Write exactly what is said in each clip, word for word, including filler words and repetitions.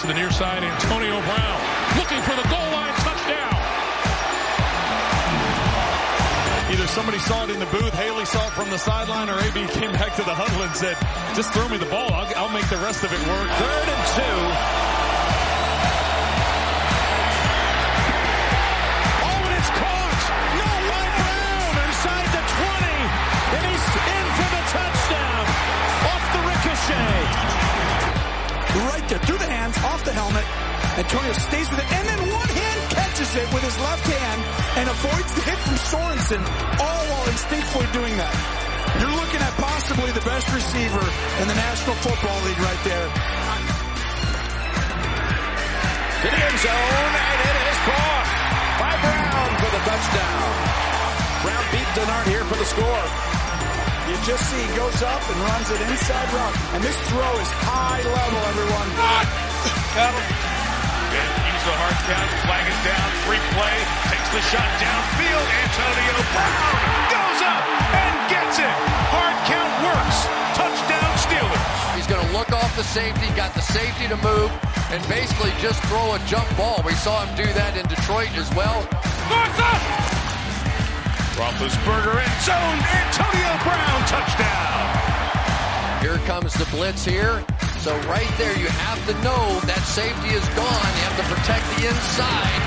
to the near side. Antonio Brown looking for the goal line touchdown. Either somebody saw it in the booth, Haley saw it from the sideline, or A B came back to the huddle and said, just throw me the ball. I'll, I'll make the rest of it work. Third and two. Oh, and it's caught. No, Ryan Brown inside the twenty. And he's in for the touchdown. Off the ricochet. Right there, through the hands, off the helmet. Antonio stays with it, and then one hand catches it with his left hand and avoids the hit from Sorensen, all while instinctively doing that. You're looking at possibly the best receiver in the National Football League right there. To the end zone, and it is caught by Brown for the touchdown. Brown beat Denard here for the score. You just see he goes up and runs it inside route. And this throw is high level, everyone. Got him. And he's a hard count. Flag is down. Free play. Takes the shot downfield. Antonio Brown goes up and gets it. Hard count works. Touchdown Steelers. He's going to look off the safety. Got the safety to move and basically just throw a jump ball. We saw him do that in Detroit as well. Martha! Roethlisberger end zone. Antonio Brown touchdown. Here comes the blitz here. So right there, you have to know that safety is gone. You have to protect the inside.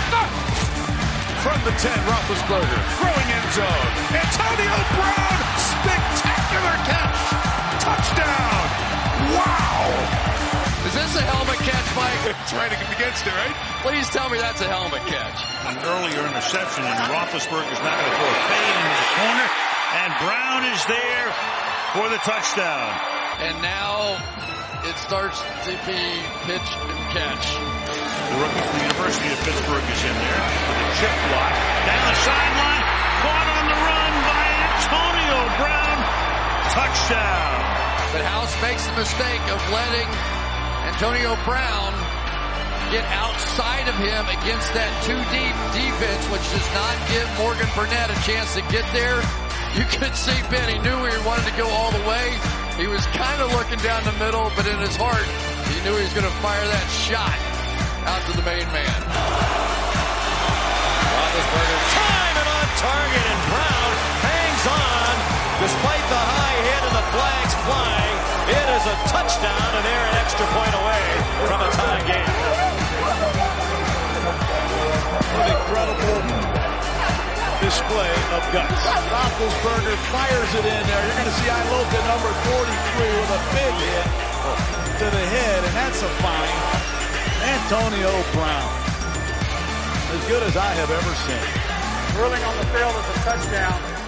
From the ten, Roethlisberger throwing end zone. Antonio Brown, spectacular catch. Touchdown. Wow. Is this a helmet catch, Mike? Trying to get against it, right? Please tell me that's a helmet catch. An earlier interception, and Roethlisberger's not going to throw a fade into the corner. And Brown is there for the touchdown. And now it starts to be pitch and catch. The rookie from the University of Pittsburgh is in there with a chip block. Down the sideline, caught on the run by Antonio Brown. Touchdown. But House makes the mistake of letting Antonio Brown get outside of him against that too deep defense, which does not give Morgan Burnett a chance to get there. You could see Ben, he knew he wanted to go all the way. He was kind of looking down the middle, but in his heart, he knew he was going to fire that shot out to the main man. Roethlisberger time and on target, and Brown hangs on despite the high hit and the flags flying. It is a touchdown, and they're an extra point away from a tie game. An incredible display of guts. Roethlisberger fires it in there. You're going to see Iloka number forty-three with a big hit to the head, and that's a fine. Antonio Brown, as good as I have ever seen. Whirling on the field is a touchdown.